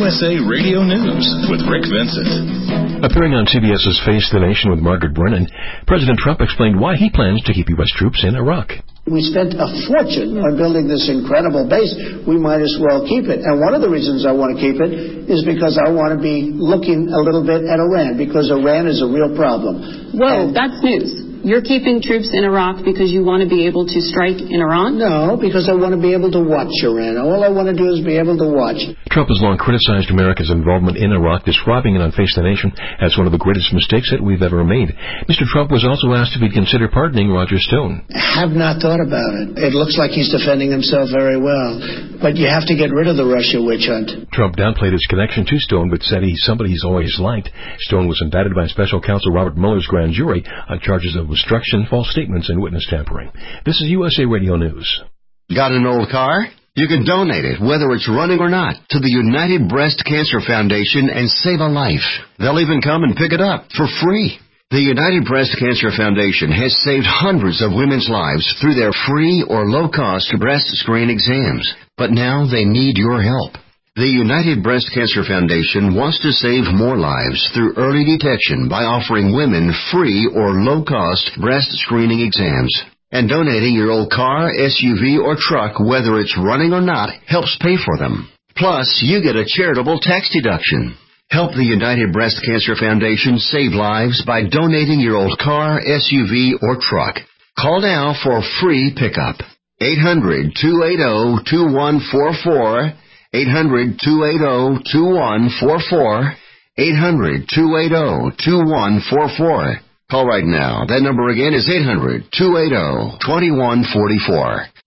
USA Radio News with Rick Vincent. Appearing on CBS's Face the Nation with Margaret Brennan, President Trump explained why he plans to keep U.S. troops in Iraq. We spent a fortune on building this incredible base. We might as well keep it. And one of the reasons I want to keep it is because I want to be looking a little bit at Iran, because Iran is a real problem. Whoa, that's news. You're keeping troops in Iraq because you want to be able to strike in Iran? No, because I want to be able to watch Iran. All I want to do is be able to watch. Trump has long criticized America's involvement in Iraq, describing it on Face the Nation as one of the greatest mistakes that we've ever made. Mr. Trump was also asked if he'd consider pardoning Roger Stone. Have not thought about it. It looks like he's defending himself very well. But you have to get rid of the Russia witch hunt. Trump downplayed his connection to Stone, but said he's somebody he's always liked. Stone was indicted by special counsel Robert Mueller's grand jury on charges of obstruction, false statements, and witness tampering. This is USA Radio News. Got an old car? You can donate it, whether it's running or not, to the United Breast Cancer Foundation and save a life. They'll even come and pick it up for free. The United Breast Cancer Foundation has saved hundreds of women's lives through their free or low-cost breast screen exams. But now they need your help. The United Breast Cancer Foundation wants to save more lives through early detection by offering women free or low-cost breast screening exams. And donating your old car, SUV, or truck, whether it's running or not, helps pay for them. Plus, you get a charitable tax deduction. Help the United Breast Cancer Foundation save lives by donating your old car, SUV, or truck. Call now for a free pickup. 800-280-2144. 800-280-2144. 800-280-2144. Call right now. That number again is 800-280-2144.